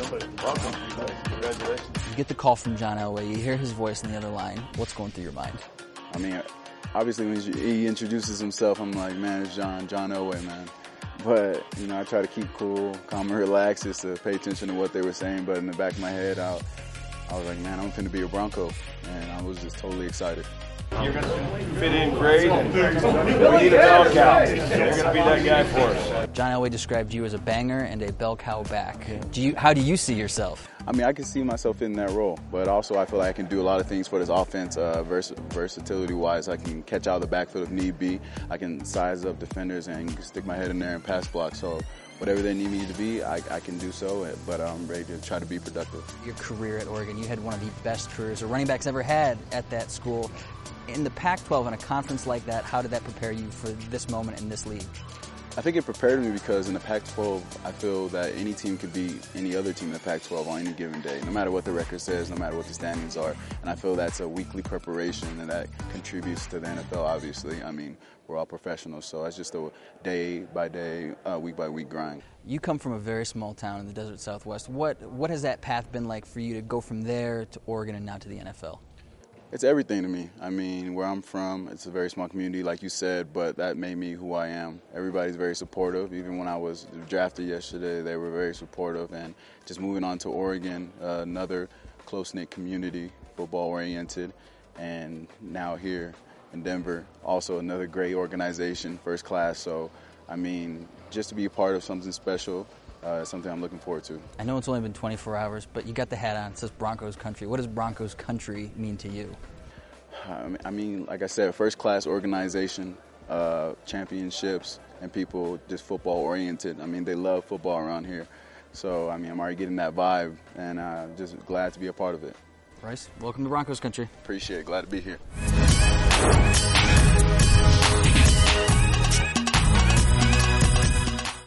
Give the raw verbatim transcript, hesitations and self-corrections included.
Welcome. Congratulations. You get the call from John Elway. You hear his voice on the other line. What's going through your mind? I mean, obviously when he introduces himself, I'm like, man, it's John, John Elway, man. But, you know, I try to keep cool, calm and relaxed just to pay attention to what they were saying. But in the back of my head, I, I was like, man, I'm finna be a Bronco. And I was just totally excited. You're going to fit in great, and we need a bell cow. You're going to be that guy for us. John Elway described you as a banger and a bell cow back. Do you, how do you see yourself? I mean, I can see myself in that role, but also I feel like I can do a lot of things for this offense, uh, vers versatility-wise. I can catch out of the backfield if need be. I can size up defenders and stick my head in there and pass block. So whatever they need me to be, I, I can do so, but I'm ready to try to be productive. Your career at Oregon, you had one of the best careers a running back's ever had at that school. In the Pac twelve, in a conference like that, how did that prepare you for this moment in this league? I think it prepared me because in the Pac twelve, I feel that any team could beat any other team in the Pac twelve on any given day, no matter what the record says, no matter what the standings are. And I feel that's a weekly preparation, and that contributes to the N F L, obviously. I mean, we're all professionals, so it's just a day-by-day, uh, week-by-week grind. You come from a very small town in the desert Southwest. What, what has that path been like for you to go from there to Oregon and now to the N F L? It's everything to me. I mean, where I'm from, it's a very small community, like you said, but that made me who I am. Everybody's very supportive. Even when I was drafted yesterday, they were very supportive. And just moving on to Oregon, uh, another close-knit community, football-oriented, and now here in Denver, also another great organization, first class. So, I mean, just to be a part of something special, Uh, something I'm looking forward to. I know it's only been twenty-four hours, but you got the hat on. It says Broncos country. What does Broncos country mean to you? I mean, like I said, first-class organization, uh, championships, and people just football-oriented. I mean, they love football around here. So, I mean, I'm already getting that vibe, and uh, just glad to be a part of it. Bryce, welcome to Broncos country. Appreciate it. Glad to be here.